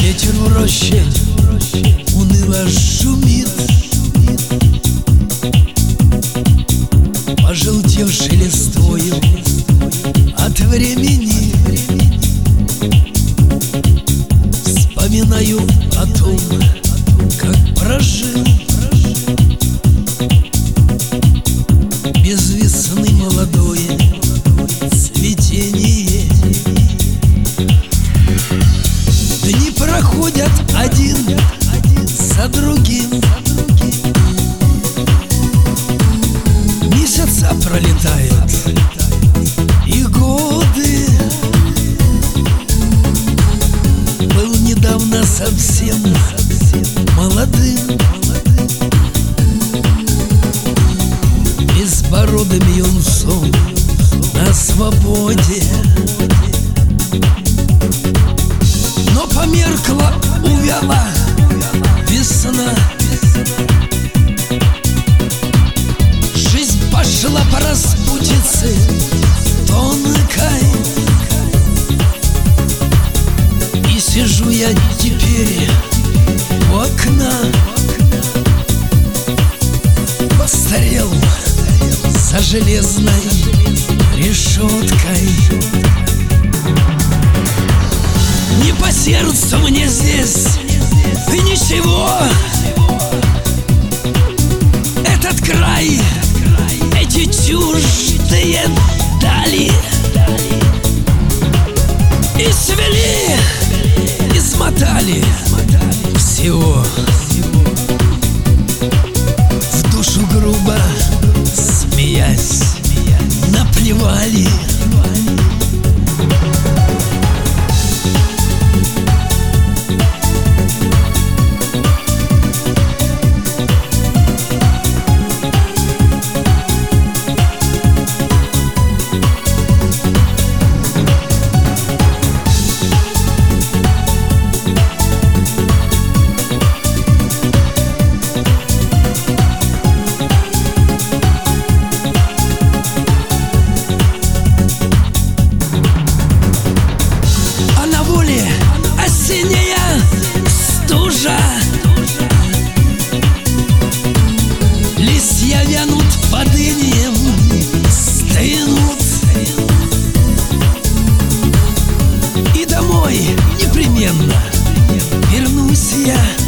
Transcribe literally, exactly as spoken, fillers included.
Ветер в роще уныло шумит, пожелтевшей листвою от времени. Вспоминаю о том, как прожил без весны молодое цветение. Дни проходят один за другим, месяца пролетают и годы. Был недавно совсем молодым, безбородым юнцом на свободе. Но померкла, увяла весна, жизнь пошла по распутице тонкой. И сижу я теперь у окна, постарел за железной решеткой. Не по сердцу мне здесь и ничего. Этот край, эти чуждые дали и свели, измотали всего. В душу грубо, смеясь, наплевали. Осенняя стужа, листья вянут под инеем, стынут. И домой непременно вернусь я.